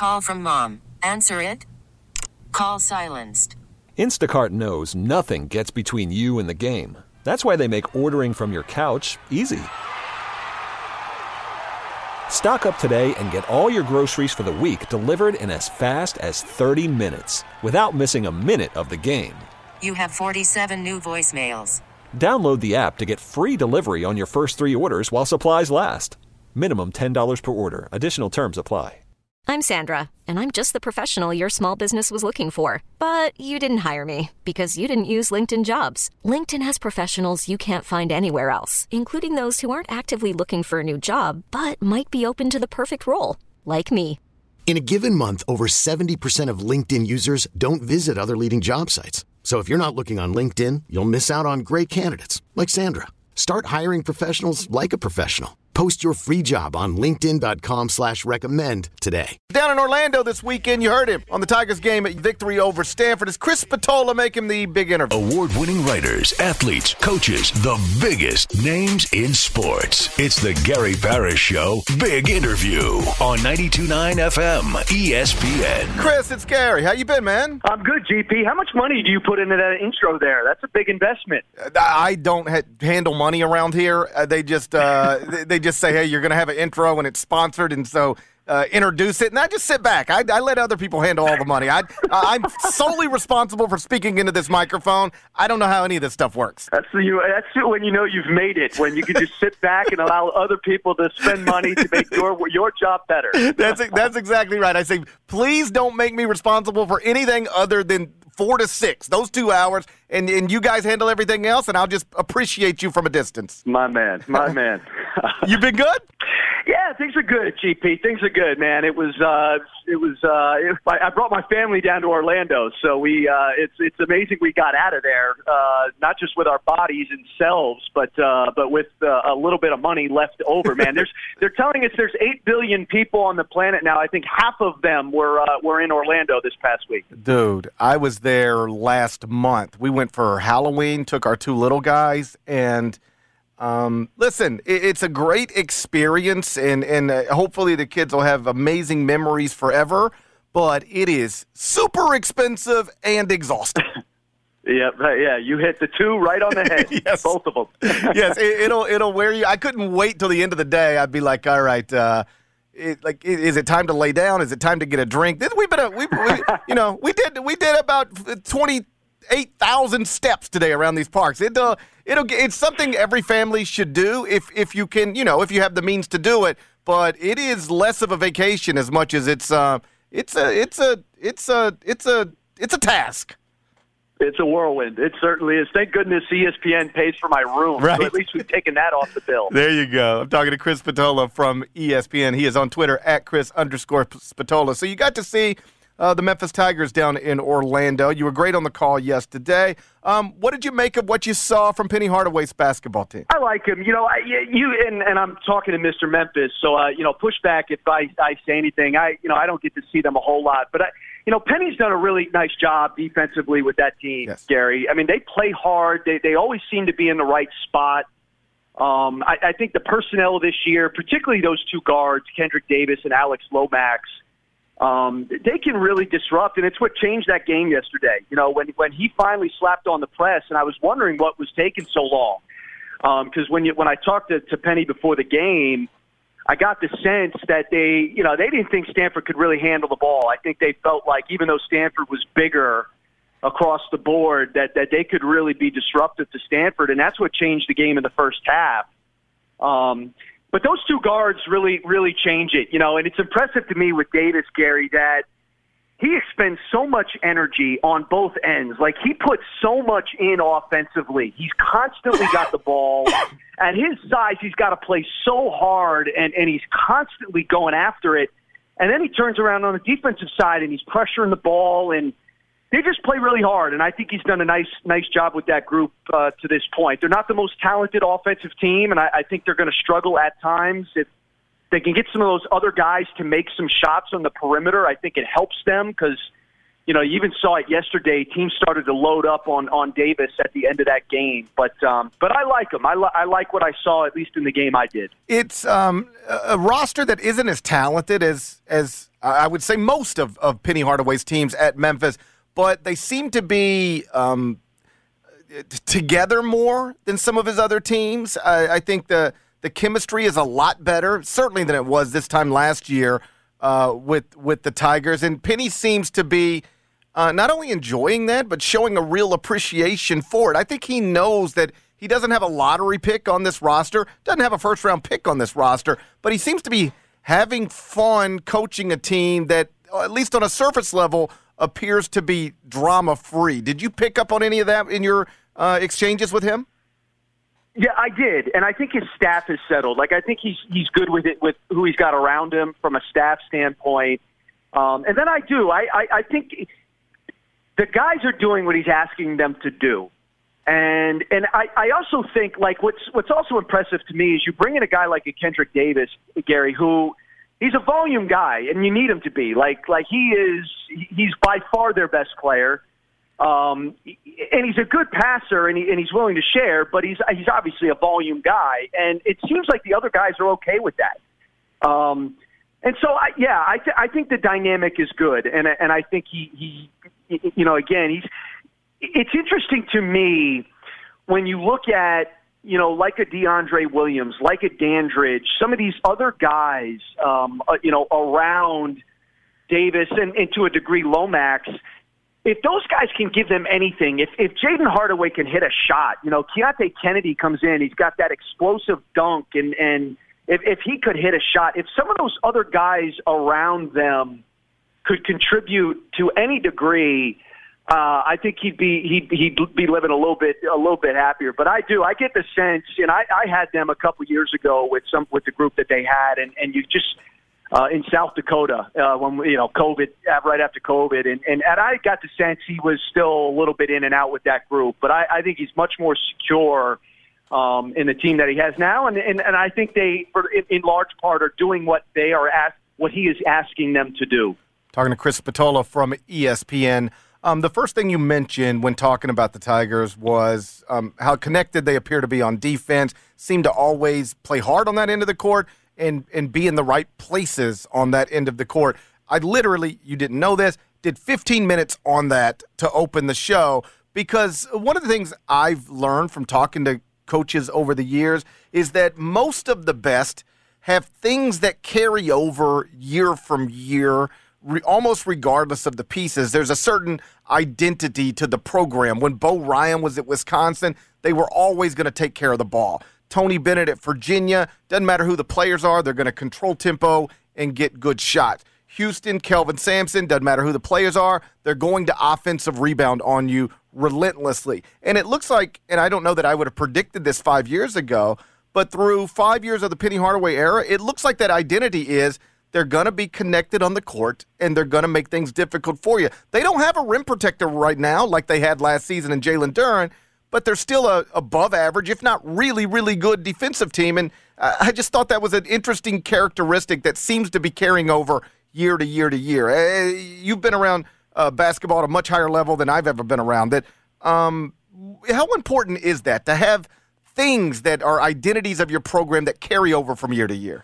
call from mom. Answer it. Call silenced. Instacart knows nothing gets between you and the game. That's why they make ordering from your couch easy. Stock up today and get all your groceries for the week delivered in as fast as 30 minutes without missing a minute of the game. You have 47 new voicemails. Download the app to get free delivery on your first 3 orders while supplies last. Minimum $10 per order. Additional terms apply. I'm Sandra, and I'm just the professional your small business was looking for. But you didn't hire me because you didn't use LinkedIn Jobs. LinkedIn has professionals you can't find anywhere else, including those who aren't actively looking for a new job, but might be open to the perfect role, like me. In a given month, over 70% of LinkedIn users don't visit other leading job sites. So if you're not looking on LinkedIn, you'll miss out on great candidates like Sandra. Start hiring professionals like a professional. Post your free job on linkedin.com/recommend today. Down in Orlando this weekend, you heard him on the Tigers game at victory over Stanford. Is Chris Spatola making the big interview? Award-winning writers, athletes, coaches, the biggest names in sports. It's the Gary Parrish Show Big Interview on 92.9 FM ESPN. Chris, it's Gary. How you been, man? I'm good, GP. How much money do you put into that intro there? That's a big investment. I don't handle money around here. They just say, hey, you're going to have an intro and it's sponsored, and so introduce it. And I just sit back. I let other people handle all the money. I'm solely responsible for speaking into this microphone. I don't know how any of this stuff works. That's when you know you've made it, when you can just sit back and allow other people to spend money to make your job better. That's exactly right. I say, please don't make me responsible for anything other than 4 to 6, those 2 hours, and you guys handle everything else, and I'll just appreciate you from a distance. My man. You been good? Yeah, things are good, GP. Things are good, man. I brought my family down to Orlando, so it's amazing we got out of there, not just with our bodies and selves, but with a little bit of money left over, man. They're telling us there's 8 billion people on the planet now. I think half of them were in Orlando this past week. Dude, I was there last month. We went for Halloween, took our 2 little guys, and listen, it's a great experience, and hopefully the kids will have amazing memories forever, but it is super expensive and exhausting. Yeah, you hit the 2 right on the head. Yes. Both of them. Yes, it'll wear you. I couldn't wait till the end of the day. I'd be like, all right, is it time to lay down? Is it time to get a drink? We did about 28,000 steps today around these parks. It's something every family should do if you can, if you have the means to do it. But it is less of a vacation as much as it's a task. It's a whirlwind. It certainly is. Thank goodness ESPN pays for my room. Right. So at least we've taken that off the bill. There you go. I'm talking to Chris Spatola from ESPN. He is on Twitter at Chris_Spatola. So you got to see the Memphis Tigers down in Orlando. You were great on the call yesterday. What did you make of what you saw from Penny Hardaway's basketball team? I like him. And I'm talking to Mr. Memphis, so push back if I say anything. I don't get to see them a whole lot, but Penny's done a really nice job defensively with that team, yes. Gary. I mean, they play hard. They always seem to be in the right spot. I think the personnel this year, particularly those 2 guards, Kendrick Davis and Alex Lomax, they can really disrupt, and it's what changed that game yesterday. When he finally slapped on the press, and I was wondering what was taking so long. Because when I talked to Penny before the game, I got the sense that they didn't think Stanford could really handle the ball. I think they felt like even though Stanford was bigger across the board, that they could really be disruptive to Stanford, and that's what changed the game in the first half. But those 2 guards really, really change it, and it's impressive to me with Davis, Gary, that he expends so much energy on both ends. Like, he puts so much in offensively. He's constantly got the ball. At his size, he's got to play so hard, and he's constantly going after it. And then he turns around on the defensive side, and he's pressuring the ball, and they just play really hard. And I think he's done a nice job with that group to this point. They're not the most talented offensive team, and I think they're going to struggle at times. If they can get some of those other guys to make some shots on the perimeter, I think it helps them because, you even saw it yesterday. Teams started to load up on Davis at the end of that game. But I like him. I like what I saw, at least in the game I did. It's a roster that isn't as talented as I would say most of Penny Hardaway's teams at Memphis, but they seem to be together more than some of his other teams. I think the chemistry is a lot better, certainly than it was this time last year with the Tigers. And Penny seems to be not only enjoying that, but showing a real appreciation for it. I think he knows that he doesn't have a lottery pick on this roster, doesn't have a first-round pick on this roster, but he seems to be having fun coaching a team that, at least on a surface level, appears to be drama-free. Did you pick up on any of that in your exchanges with him? Yeah, I did, and I think his staff is settled. Like, I think he's good with it, with who he's got around him from a staff standpoint. And then I think the guys are doing what he's asking them to do. And I also think, like, what's also impressive to me is you bring in a guy like a Kendrick Davis, Gary, who he's a volume guy, and you need him to be. Like he's by far their best player. And he's a good passer, and he's willing to share, but he's obviously a volume guy, and it seems like the other guys are okay with that. And so, I think the dynamic is good, and I think he again, it's interesting to me when you look at, like a DeAndre Williams, like a Dandridge, some of these other guys, around Davis and to a degree Lomax. If those guys can give them anything, if Jaden Hardaway can hit a shot, Keontae Kennedy comes in, he's got that explosive dunk, and if he could hit a shot, if some of those other guys around them could contribute to any degree, I think he'd be living a little bit happier. But I get the sense, and I had them a couple years ago with the group that they had, and you just. In South Dakota, when COVID, right after COVID, and I got the sense he was still a little bit in and out with that group. But I think he's much more secure in the team that he has now, and I think they, in large part, are doing what he is asking them to do. Talking to Chris Spatola from ESPN. The first thing you mentioned when talking about the Tigers was how connected they appear to be on defense. Seem to always play hard on that end of the court. And be in the right places on that end of the court. I literally, you didn't know this, did 15 minutes on that to open the show, because one of the things I've learned from talking to coaches over the years is that most of the best have things that carry over year from year, almost regardless of the pieces. There's a certain identity to the program. When Bo Ryan was at Wisconsin, they were always going to take care of the ball. Tony Bennett at Virginia, doesn't matter who the players are, they're going to control tempo and get good shots. Houston, Kelvin Sampson, doesn't matter who the players are, they're going to offensive rebound on you relentlessly. And it looks like, and I don't know that I would have predicted this 5 years ago, but through 5 years of the Penny Hardaway era, it looks like that identity is they're going to be connected on the court, and they're going to make things difficult for you. They don't have a rim protector right now like they had last season in Jalen Duren, but they're still a above average, if not really, really good defensive team. And I just thought that was an interesting characteristic that seems to be carrying over year to year to year. You've been around basketball at a much higher level than I've ever been around it. How important is that, to have things that are identities of your program that carry over from year to year?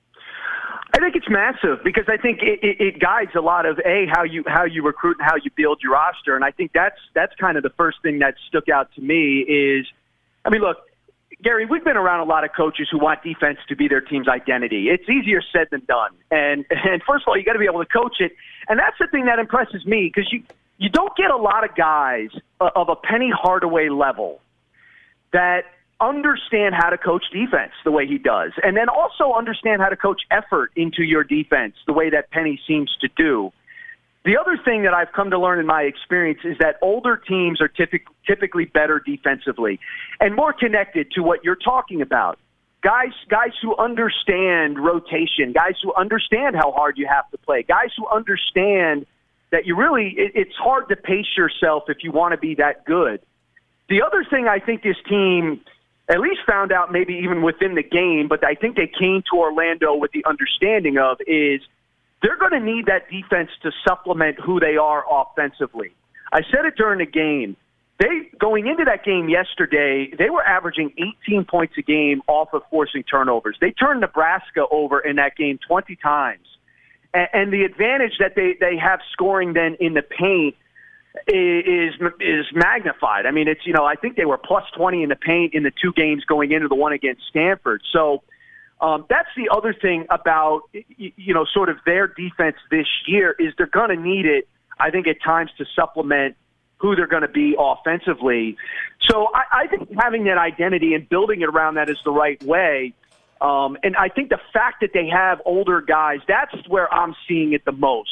I think it's massive, because I think it guides a lot of how you recruit and how you build your roster, and I think that's kind of the first thing that stuck out to me is, I mean, look, Gary, we've been around a lot of coaches who want defense to be their team's identity. It's easier said than done, and first of all, you got to be able to coach it, and that's the thing that impresses me, because you don't get a lot of guys of a Penny Hardaway level that understand how to coach defense the way he does, and then also understand how to coach effort into your defense the way that Penny seems to do. The other thing that I've come to learn in my experience is that older teams are typically better defensively and more connected to what you're talking about. Guys who understand rotation, guys who understand how hard you have to play, guys who understand that it's hard to pace yourself if you want to be that good. The other thing I think this team at least found out, maybe even within the game, but I think they came to Orlando with the understanding of, is they're going to need that defense to supplement who they are offensively. I said it during the game. Going into that game yesterday, they were averaging 18 points a game off of forcing turnovers. They turned Nebraska over in that game 20 times. And the advantage that they have scoring then in the paint is magnified. I mean, it's, I think they were plus 20 in the paint in the 2 games going into the one against Stanford. So that's the other thing about, sort of their defense this year is they're going to need it, I think, at times to supplement who they're going to be offensively. So I think having that identity and building it around that is the right way. And I think the fact that they have older guys, that's where I'm seeing it the most,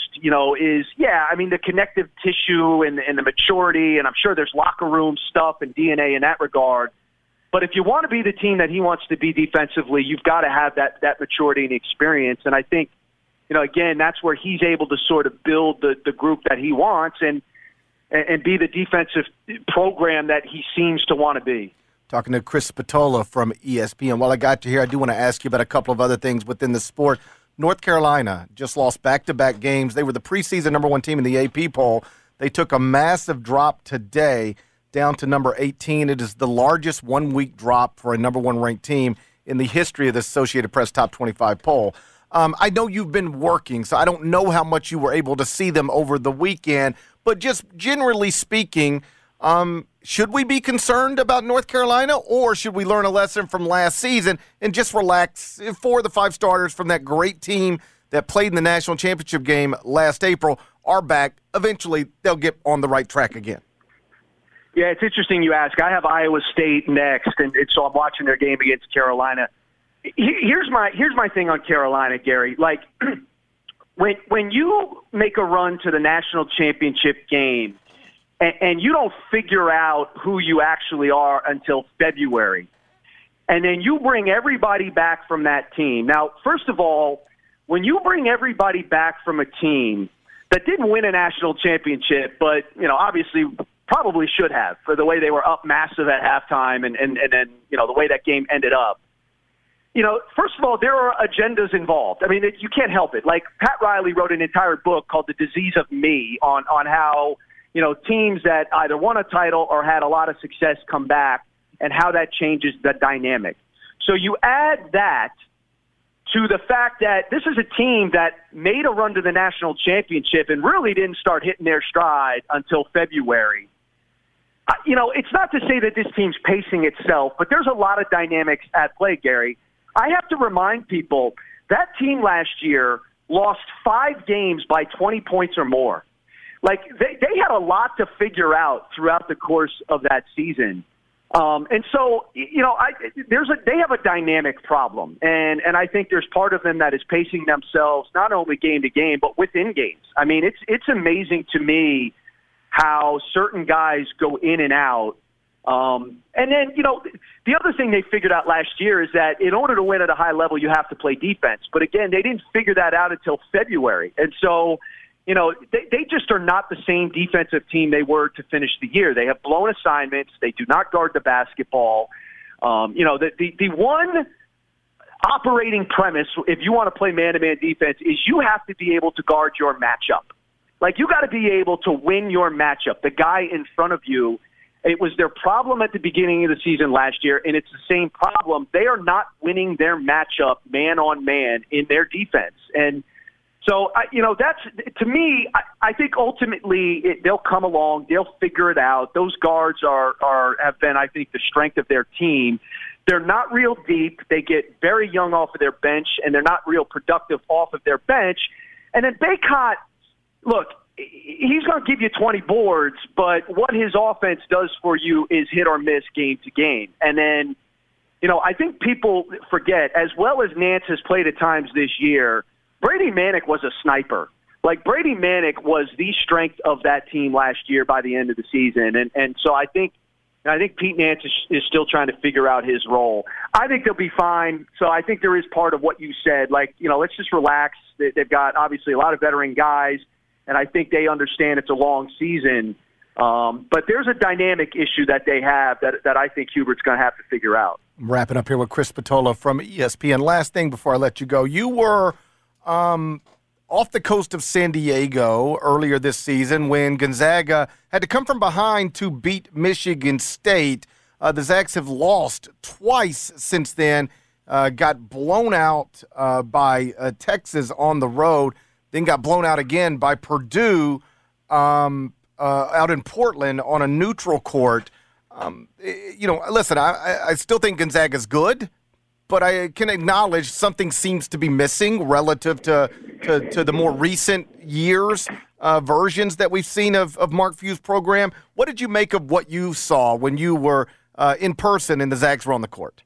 the connective tissue and the maturity, and I'm sure there's locker room stuff and DNA in that regard. But if you want to be the team that he wants to be defensively, you've got to have that maturity and experience. And I think, again, that's where he's able to sort of build the group that he wants and be the defensive program that he seems to want to be. Talking to Chris Spatola from ESPN. While I got you here, I do want to ask you about a couple of other things within the sport. North Carolina just lost back-to-back games. They were the preseason number 1 team in the AP poll. They took a massive drop today down to number 18. It is the largest one-week drop for a number 1 ranked team in the history of the Associated Press Top 25 poll. I know you've been working, so I don't know how much you were able to see them over the weekend, but just generally speaking, should we be concerned about North Carolina, or should we learn a lesson from last season and just relax? 4 of the 5 starters from that great team that played in the national championship game last April are back. Eventually, they'll get on the right track again. Yeah, it's interesting you ask. I have Iowa State next, and so I'm watching their game against Carolina. Here's my thing on Carolina, Gary. Like, when you make a run to the national championship game, and you don't figure out who you actually are until February, and then you bring everybody back from that team. Now, first of all, when you bring everybody back from a team that didn't win a national championship, but, obviously probably should have for the way they were up massive at halftime and then, the way that game ended up. First of all, there are agendas involved. I mean, you can't help it. Like, Pat Riley wrote an entire book called The Disease of Me on how, teams that either won a title or had a lot of success come back and how that changes the dynamic. So you add that to the fact that this is a team that made a run to the national championship and really didn't start hitting their stride until February. It's not to say that this team's pacing itself, but there's a lot of dynamics at play, Gary. I have to remind people that team last year lost 5 games by 20 points or more. Like, they had a lot to figure out throughout the course of that season. And so, they have a dynamic problem. And I think there's part of them that is pacing themselves not only game to game, but within games. I mean, it's amazing to me how certain guys go in and out. And then, the other thing they figured out last year is that in order to win at a high level, you have to play defense. But again, they didn't figure that out until February. And so, they just are not the same defensive team they were to finish the year. They have blown assignments. They do not guard the basketball. The one operating premise, if you want to play man-to-man defense, is you have to be able to guard your matchup. Like, you got to be able to win your matchup. The guy in front of you, it was their problem at the beginning of the season last year, and it's the same problem. They are not winning their matchup man-on-man in their defense. And so, that's, to me, I think ultimately they'll come along. They'll figure it out. Those guards have been, I think, the strength of their team. They're not real deep. They get very young off of their bench, and they're not real productive off of their bench. And then Bacot, look, he's going to give you 20 boards, but what his offense does for you is hit or miss game to game. And then, I think people forget, as well as Nance has played at times this year, Brady Manek was a sniper. Like, Brady Manek was the strength of that team last year by the end of the season. And so I think Pete Nance is still trying to figure out his role. I think they'll be fine. So I think there is part of what you said. Like, let's just relax. They've got, obviously, a lot of veteran guys, and I think they understand it's a long season. But there's a dynamic issue that they have that I think Hubert's going to have to figure out. I'm wrapping up here with Chris Spatola from ESPN. Last thing before I let you go. You were off the coast of San Diego earlier this season when Gonzaga had to come from behind to beat Michigan State. The Zags have lost twice since then, got blown out by Texas on the road. then got blown out again by Purdue out in Portland on a neutral court. Listen, I still think Gonzaga's good, but I can acknowledge something seems to be missing relative to the more recent years versions that we've seen of Mark Few's program. What did you make of what you saw when you were in person and the Zags were on the court?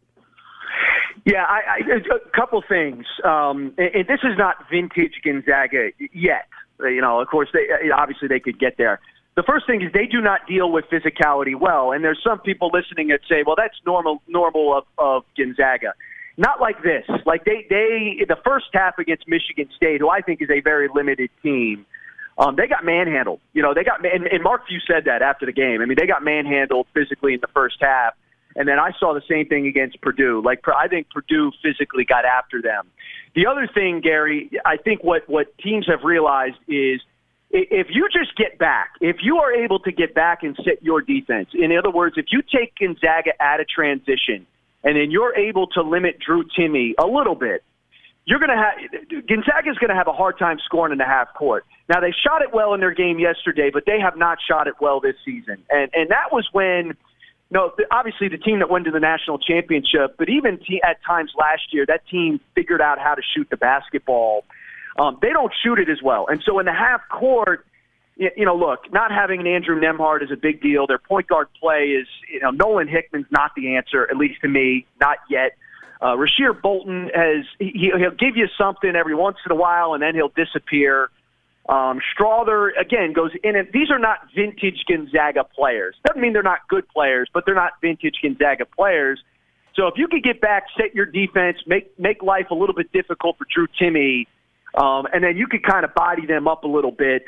Yeah, a couple things. And this is not vintage Gonzaga yet. Of course, obviously they could get there. The first thing is they do not deal with physicality well, and there's some people listening that say, well, that's normal of Gonzaga. Not like this. Like they the first half against Michigan State, who I think is a very limited team, they got manhandled. And Mark Few said that after the game. I mean, they got manhandled physically in the first half, and then I saw the same thing against Purdue. I think Purdue physically got after them. The other thing, Gary, I think what teams have realized is if you just get back, if you are able to get back and set your defense, in other words, if you take Gonzaga out of transition and then you're able to limit Drew Timme a little bit, Gonzaga's going to have a hard time scoring in the half court. Now, they shot it well in their game yesterday, but they have not shot it well this season. And that was when, obviously the team that went to the national championship, but even at times last year, that team figured out how to shoot the basketball. They don't shoot it as well. And so in the half court, look, not having an Andrew Nembhard is a big deal. Their point guard play is, Nolan Hickman's not the answer, at least to me, not yet. Rasheer Bolton he'll give you something every once in a while, and then he'll disappear. Strawther, again, goes in, and these are not vintage Gonzaga players. Doesn't mean they're not good players, but they're not vintage Gonzaga players. So if you could get back, set your defense, make life a little bit difficult for Drew Timme, and then you could kind of body them up a little bit.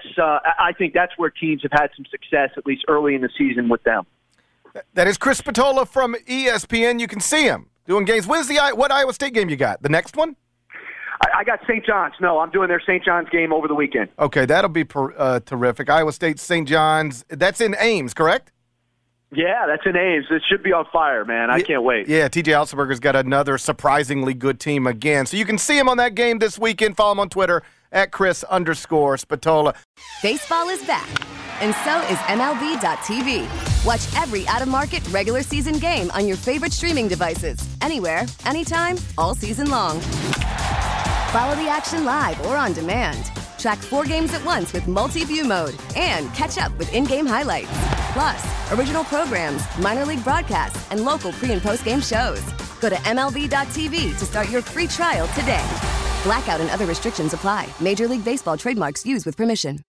I think that's where teams have had some success, at least early in the season with them. That is Chris Spatola from ESPN. You can see him doing games. What Iowa State game you got? The next one? I got St. John's. No, I'm doing their St. John's game over the weekend. Okay, that'll be terrific. Iowa State, St. John's. That's in Ames, correct? Yeah, that's in Ames. It should be on fire, man. I can't wait. Yeah, TJ Otzelberger's got another surprisingly good team again. So you can see him on that game this weekend. Follow him on Twitter at Chris_Spatola. Baseball is back, and so is MLB.tv. Watch every out-of-market regular season game on your favorite streaming devices, anywhere, anytime, all season long. Follow the action live or on demand. Track 4 games at once with multi-view mode and catch up with in-game highlights. Plus, original programs, minor league broadcasts, and local pre- and post-game shows. Go to MLB.tv to start your free trial today. Blackout and other restrictions apply. Major League Baseball trademarks used with permission.